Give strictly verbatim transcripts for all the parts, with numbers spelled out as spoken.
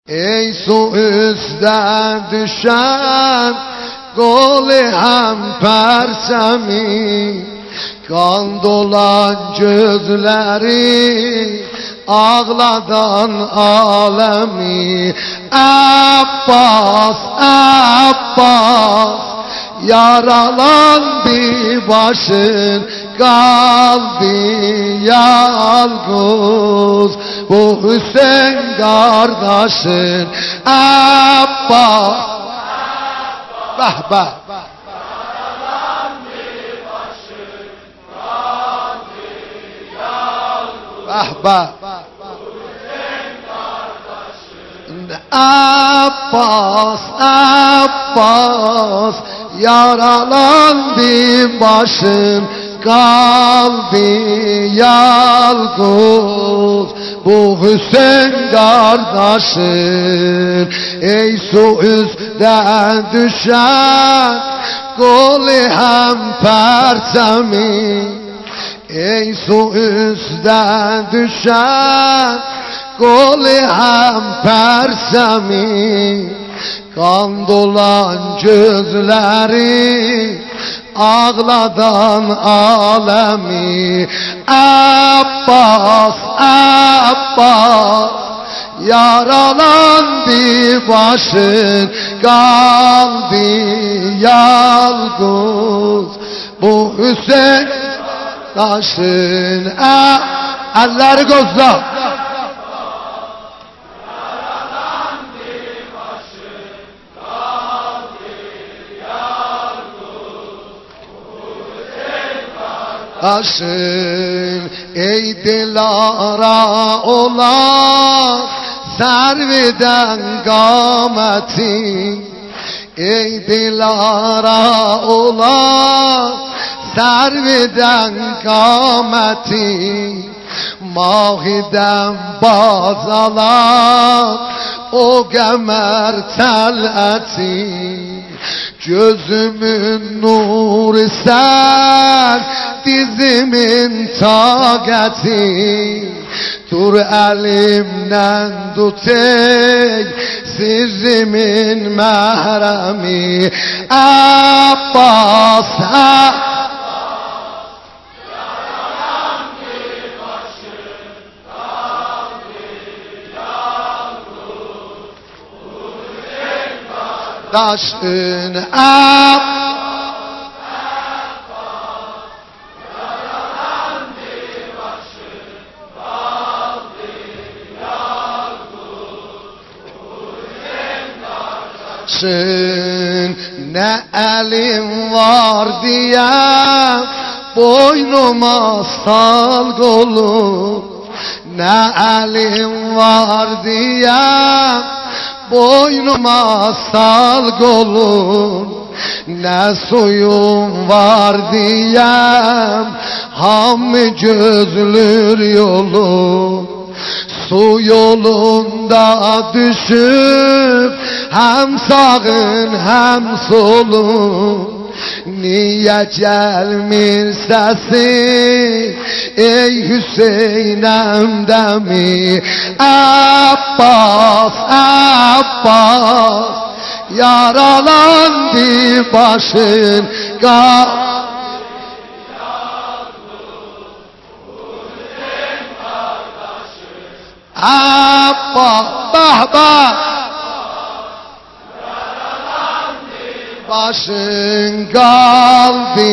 Ey su üstten düşen golü hem persemi, kan dolan gözleri ağladan alemi. Abbas, Abbas, yaralandı başın, kaldı yalnız bu Hüseyin kardeşin. Abbas, bah bah, bah bah, Abbas, Abbas, yaralandı başın, kaldı yalnız bu Hüseyin kardeşin. Ey su üstten düşen golü hem persemi, ey su üstten düşen golü hem persemi, kan dolan gözleri ağladan alemi. Abbas, Abbas, yaralandı başın, kaldı yalnız bu Hüseyin taşın. Elleri gözle. Taşın ey dilara olan serviden kâmeti, ey dilara olan serviden kâmeti, mahiden baz alan o kemer teleti. Gözümün nuru sen, dizimin taqeti, dur elimden tut ey sirrimin mehremi. Abbas, Abbas, taşın. Abbas, ne elim var diye boynuma sal kolum, ne elim var diye boynuma sal kolum, ne suyum var diyem hamı gözlür yolum. Su yolunda düşüp hem sağın hem solun, niye gelmir sesi ey Hüseyin'em demi. Abbas, Abbas, yaralandı başın, kaldı Abbas, bah bah, başın kaldı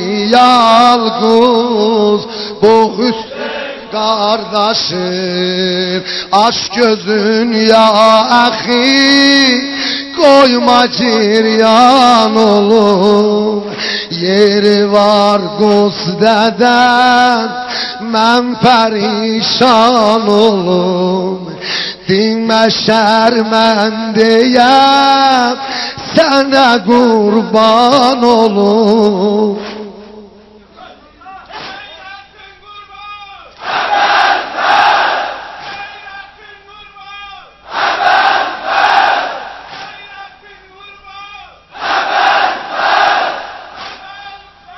yalnız bu Hüseyin kardeşin. Aç gözün ya ahi, koyma ciryan olur, yeri var Gusde'den men perişan olum. Dinme şermendeyem, sana kurban olum.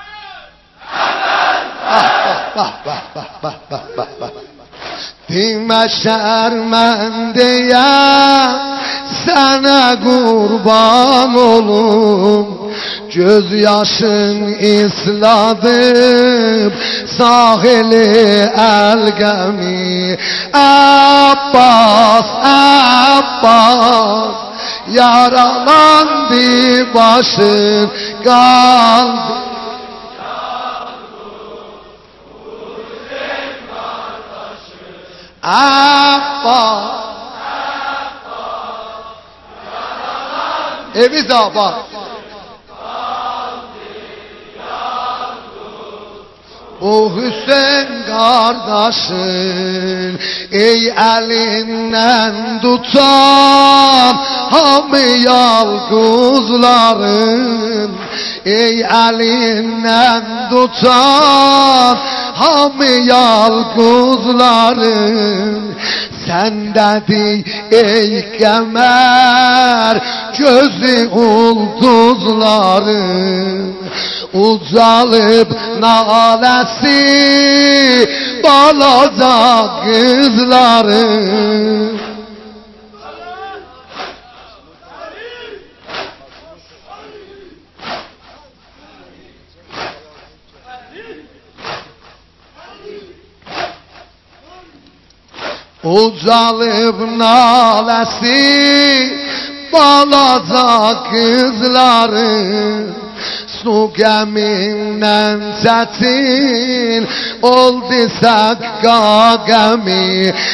Bah bah bah bah bah bah bah. məşər məndəyə sənə qurban olum. Göz yaşın isladıb sahili əlqəmi. Abbas, Abbas, yaralandı başın qaldı. Abbas, eviz Abbas. O Hüseyin kardeşin ey elinden tutan hamı yalquzların, ey elinden tutan hamı yalquzların. Səndedir ey qəmər gözü ulduzların, ucalıb naləsi balaca qızların. Ucalıb naləsi balaca qızların. Su qəmindən çətin oldu səqqa qəmi.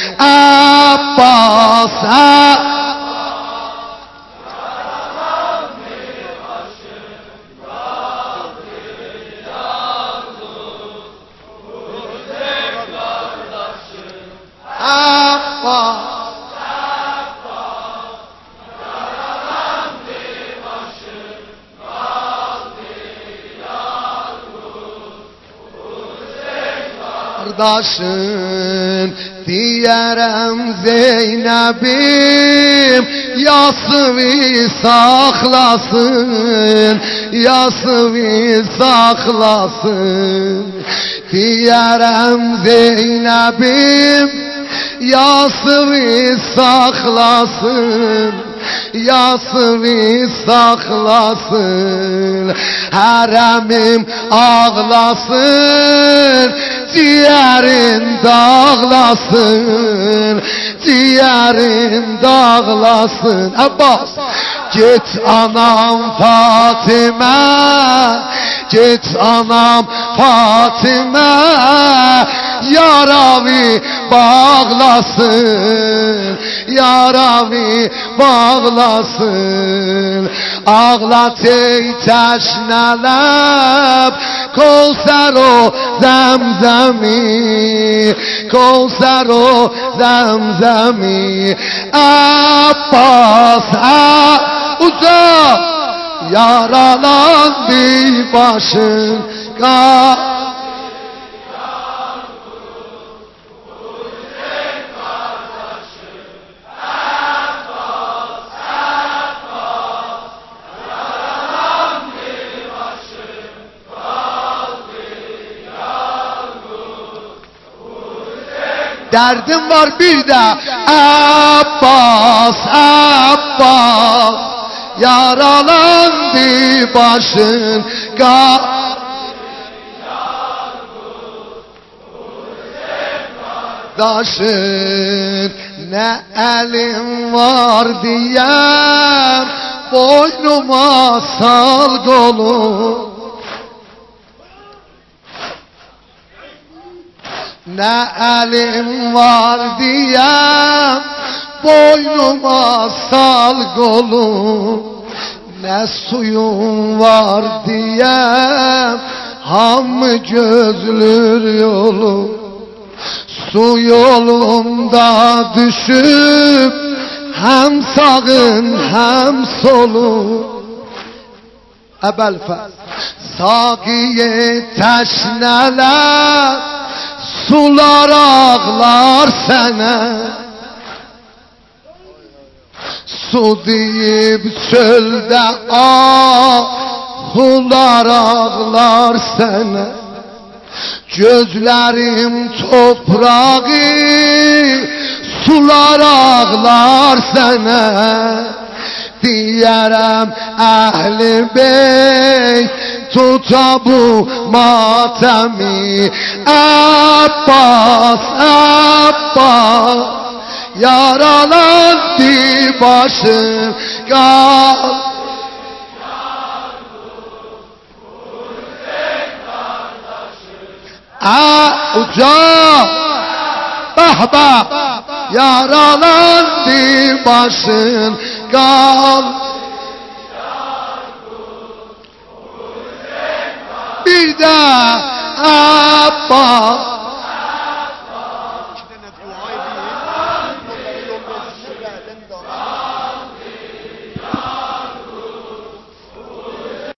Abbas, Abbas, kardeşin diyərəm Zeynəbim yasıvi saxlasın, yasıvi saxlasın. Diyərəm Zeynəbim yasıvi saxlasın, yasıvi saxlasın. Hərəmim ağlasın, ciğerin dağlasın, ciğerin dağlasın. Abbas, git anam Fatıma, git anam Fatıma, yaravi bağlasın, yaravi bağlasın. Ağlat ey təşnələb Kevser o zemzemi, Kevser o zemzemi. Abbas, uzak yaralandı başın. Derdim var bir de Abbas, Abbas, yaralandı başın. Kardeşin ne elim var diyem, boynuma sal kolum. Ne elim var diyem, boynuma sal kolum. Ne suyum var diyem, ham gözlür yolum. Su yolumda düşüp, hem sağın hem solun. Ebelfez sakiye teşneler, sular ağlar sene. Su deyip çölde ağlar ağlar sene. Gözlerim toprağı sular ağlar sənə. Diyərəm əhli beyt tuta bu matəmi. Abbas, Abbas, yaralandı başım, qal. Aa, uca, bah bah, yaralandı başın, qal. Bir də